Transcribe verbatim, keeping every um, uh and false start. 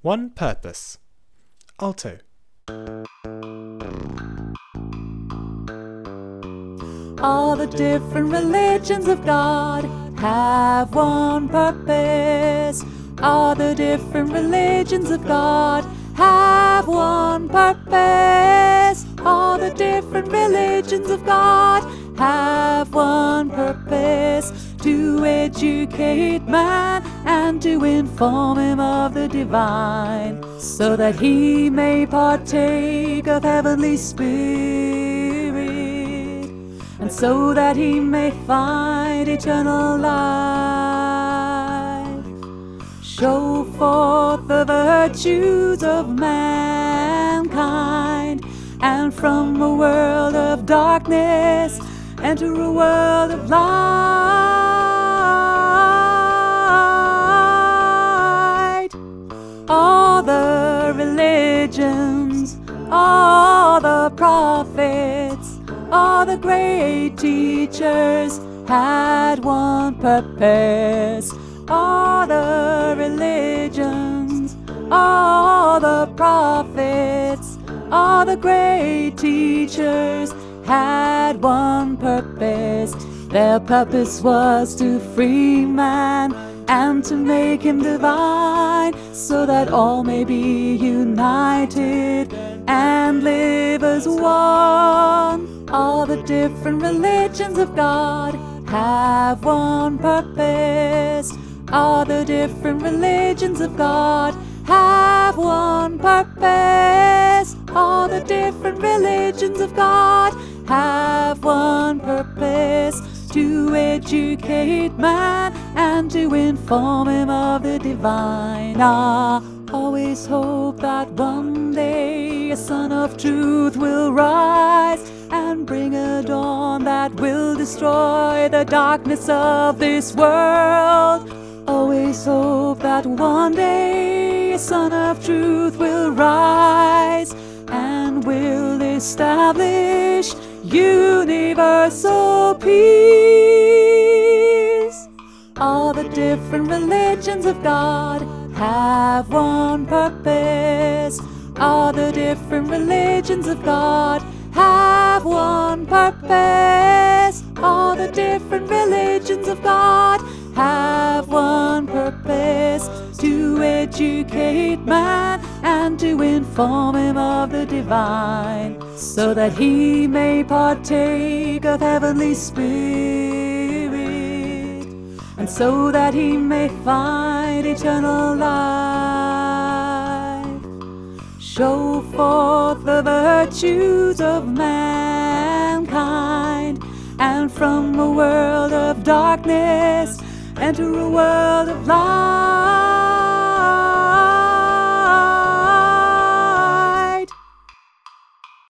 One purpose. Alto. All the different religions of God have one purpose. All the different religions of God have one purpose. All the different religions of God have one purpose: to educate man and to inform him of the divine, so that he may partake of heavenly spirit, and so that he may find eternal life. Show forth the virtues of mankind, and from a world of darkness enter a world of light. All the religions, all the prophets, all the great teachers had one purpose. All the religions, all the prophets, all the great teachers had one purpose. Their purpose was to free man and to make him divine, so that all may be united and live as one. All the different religions of God have one purpose. All the different religions of God have one purpose. All the different religions of God have one purpose: to educate man and to inform him of the divine. I always hope that one day a sun of truth will rise and bring a dawn that will destroy the darkness of this world. Always hope that one day a sun of truth will rise and will establish universal peace. All the different religions of God have one purpose. All the different religions of God have one purpose. All the different religions of God have one purpose: to educate man and to inform him of the divine, so that he may partake of heavenly spirit, and so that he may find eternal life. Show forth the virtues of mankind, and from a world of darkness enter a world of light.